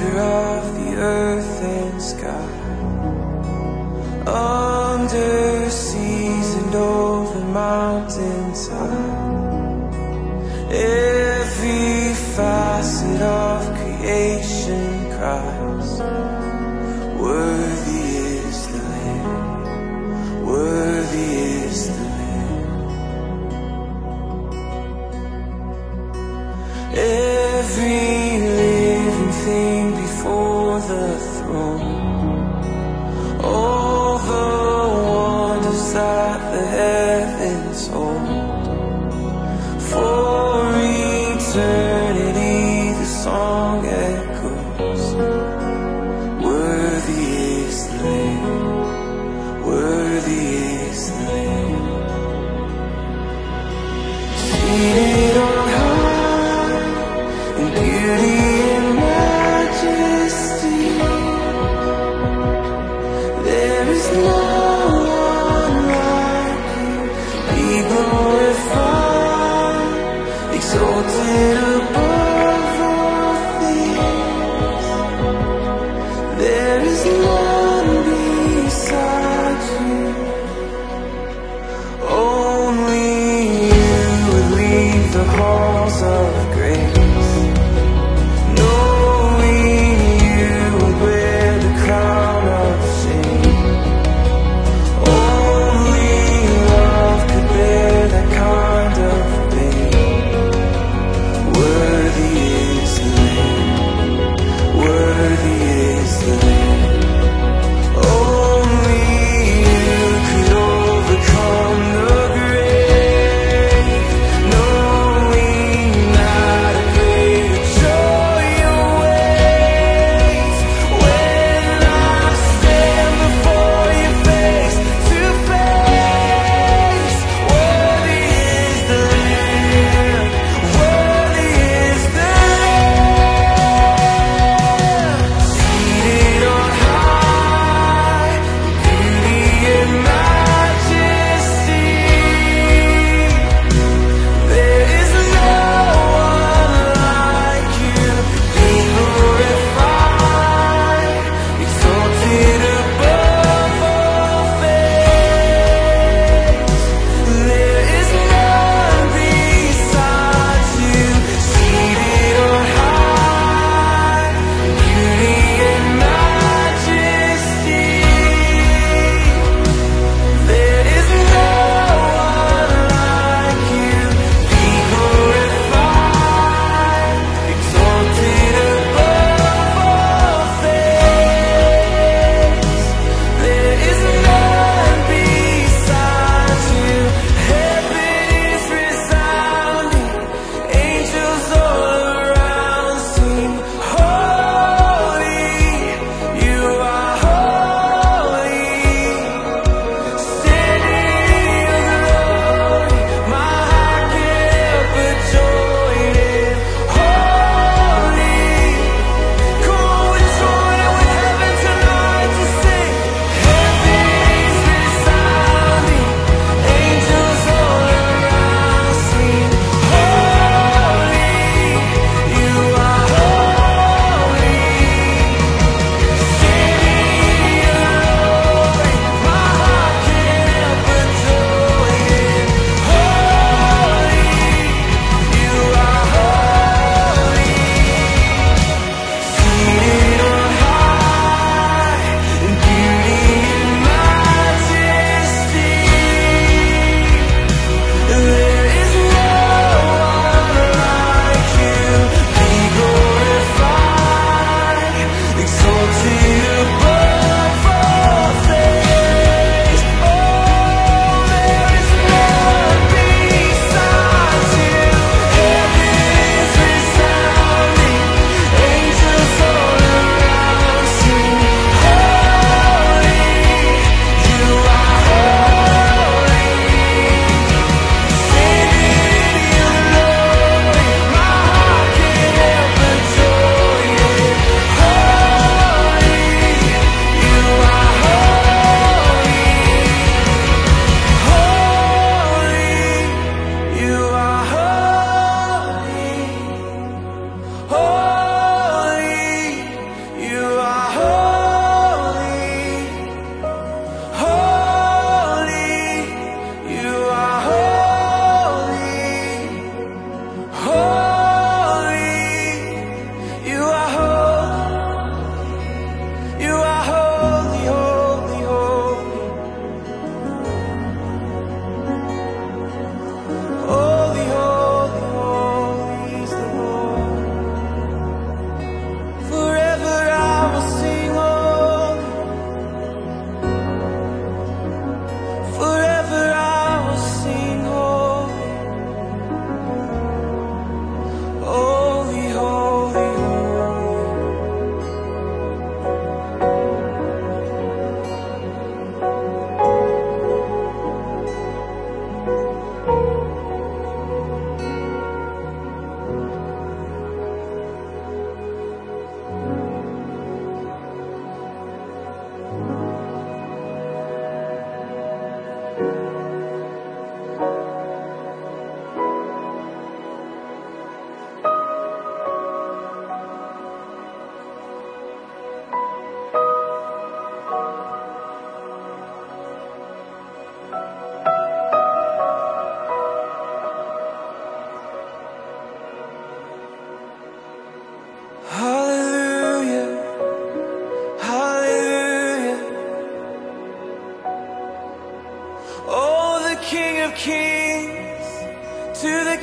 creator of the earth and sky, under seas and over mountains high. Every facet of creation cries, worthy is the Lamb, worthy is the Lamb. Every living thing before the throne, all the wonders that the heavens hold, for eternity the song echoes, worthy is the Lamb, worthy is the Lamb. Seated on high in beauty and majesty, there is no one like you. Be glorified, exalted above all things. There is none beside you. Only you would leave the halls of grace, knowing you would wear the crown of shame. Only love could bear that kind of pain. Worthy is the Lamb, worthy is the Lamb. Only you could overcome the grave, knowing that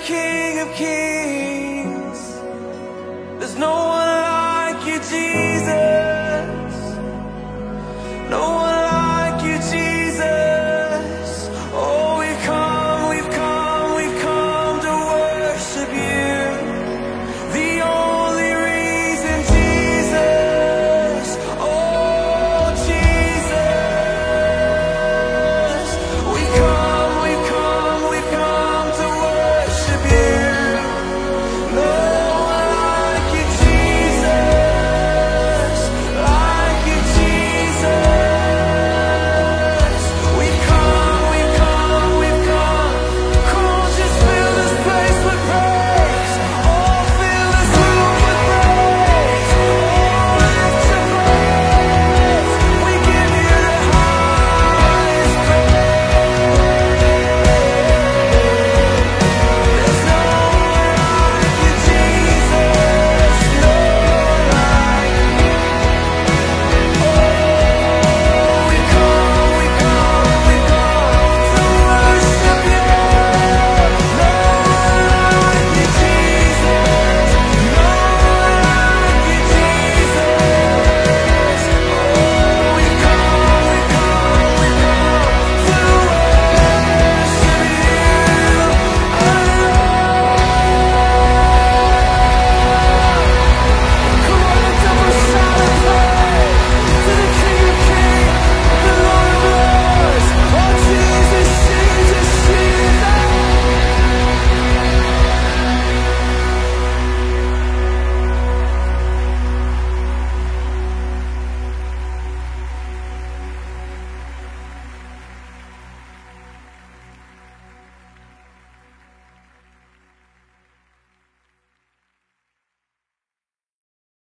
King of Kings. There's no one like you, Jesus.